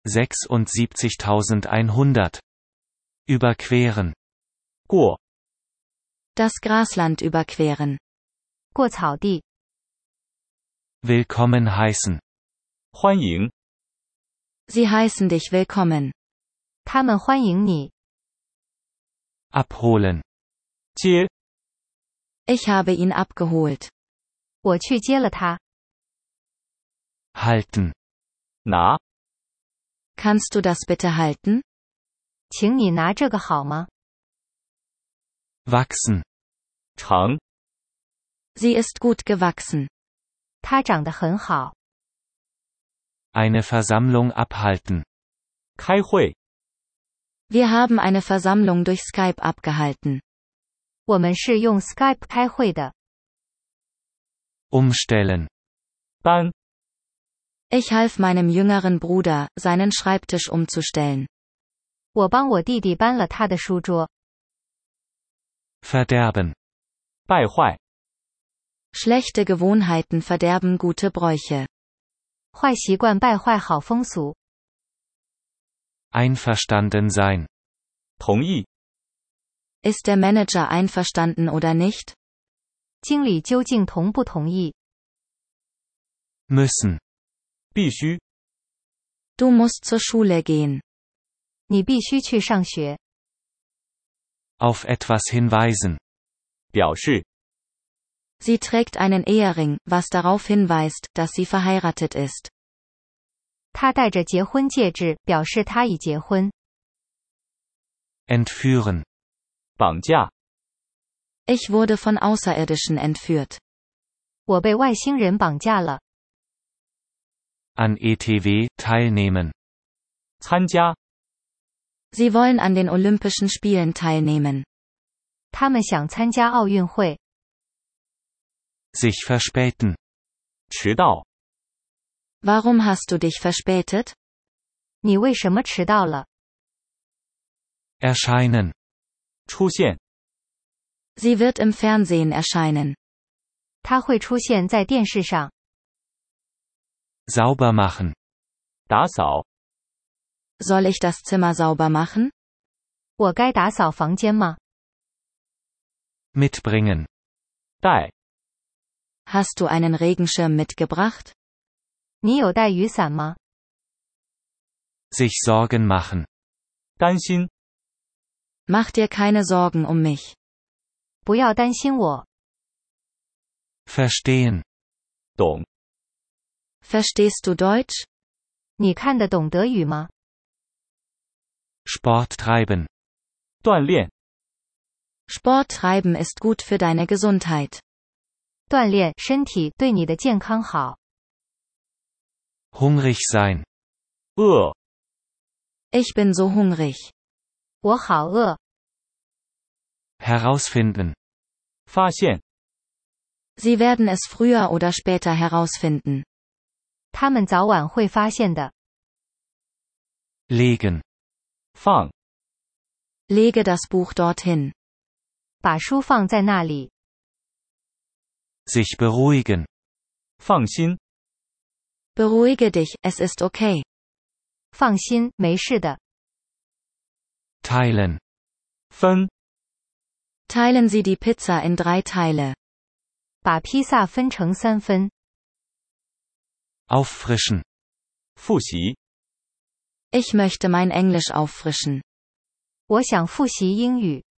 76.100. Überqueren. 过 Das Grasland überqueren. 过草地。 Willkommen heißen. 欢迎 Sie heißen dich willkommen. 他们欢迎你。 Abholen. 接 Ich habe ihn abgeholt. 我去接了他。 Halten. 拿 Kannst du das bitte halten? 请你拿这个好吗？ Wachsen. 长 Sie ist gut gewachsen. 它长得很好。 Eine Versammlung abhalten. 开会 Wir haben eine Versammlung durch Skype abgehalten. 我们是用 Skype 开会的。 Umstellen. 搬 Ich half meinem jüngeren Bruder, seinen Schreibtisch umzustellen. 我帮我弟弟搬了他的书桌。 Verderben. 败坏 Schlechte Gewohnheiten verderben gute Bräuche. 坏习惯败坏好风俗。 Einverstanden sein. 同意 Ist der Manager einverstanden oder nicht? 经理究竟同不同意？ Müssen. 必须 Du musst zur Schule gehen. 你必须去上学。 Auf etwas hinweisen. 表示 Sie trägt einen Ehering, was darauf hinweist, dass sie verheiratet ist. 他戴着结婚戒指，表示他已结婚。 Entführen. 绑架 Ich wurde von Außerirdischen entführt. 我被外星人绑架了。 An ETW teilnehmen. 参加 Sie wollen an den Olympischen Spielen teilnehmen. 他们想参加奥运会。 Sich verspäten. 迟到 Warum hast du dich verspätet? 你为什么迟到了？ Erscheinen. 出现 Sie wird im Fernsehen erscheinen. 他会出现在电视上。 Sauber machen. 打扫 Soll ich das Zimmer sauber machen? 我该打扫房间吗？ Mitbringen. 带 Hast du einen Regenschirm mitgebracht? 你有带雨伞吗？ Sich Sorgen machen. 担心 Mach dir keine Sorgen um mich. 不要担心我。 Verstehen. 懂 Verstehst du Deutsch? 你看得懂德语吗？ Sport treiben. 锻炼 Sport treiben ist gut für deine Gesundheit. 锻炼身体对你的健康好。 Hungrig sein. 饿 Ich bin so hungrig. 我好饿。 Herausfinden. 发现 Sie werden es früher oder später herausfinden. 他们早晚会发现的。 Legen. 放 Lege das Buch dorthin. 把书放在那里。 Sich beruhigen. 放心 Beruhige dich, es ist okay. 放心，没事的。 Teilen. 分 Teilen Sie die Pizza in 3 Teile. 把披萨分成3分。 Auffrischen. 复习 Ich möchte mein Englisch auffrischen. 我想复习英语。